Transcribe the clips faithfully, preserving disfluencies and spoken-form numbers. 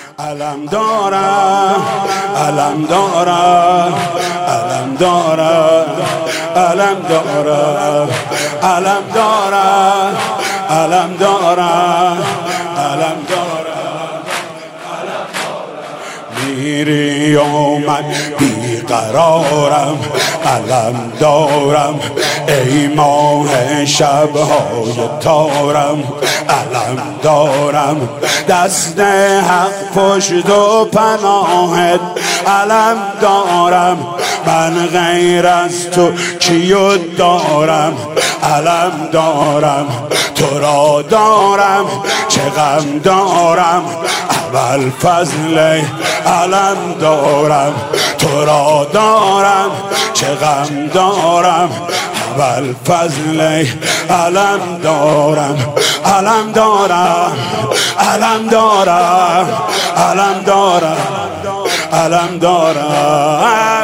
علم دارم، علم دارم، علم دارم، علم دارم، علم دارم، علم دارم، علم دارم. میری آمد بیقرارم، علم دارم ای ماه شبهای تارم، علم دارم دست حق پشت و پناهت، علم دارم من غیر از تو کیو دارم، علم دارم تو را دارم چه غم دارم، اول فضل علم دارم تو را دارم چه غم دارم، اول فضل علم دارم، علم دارم، علم دارم، علم دارم، علم دارم.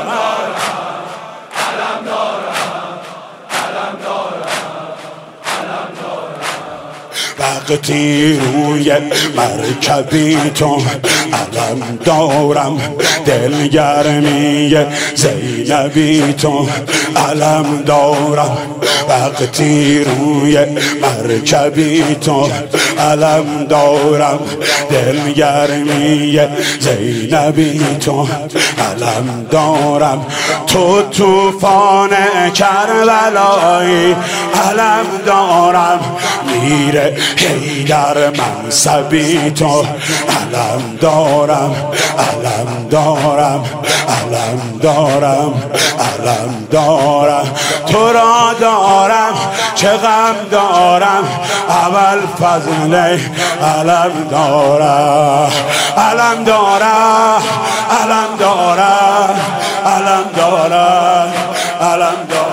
وقتی روی مرکبی تو علم دارم، دلگرمی زینبی تو علم دارم، وقتی روی مرکبی تو علم دارم، دلگرمی زینبی تو علم دارم، تو طوفان کربلایی علم دارم، میره حیدر منصبی تو علم دارم، علم دارم، علم دارم، علم دارم تو را دارم چه غم دارم، اول فضل علم دارم، علم دارم، علم دارم، علم دارم، علم دارم.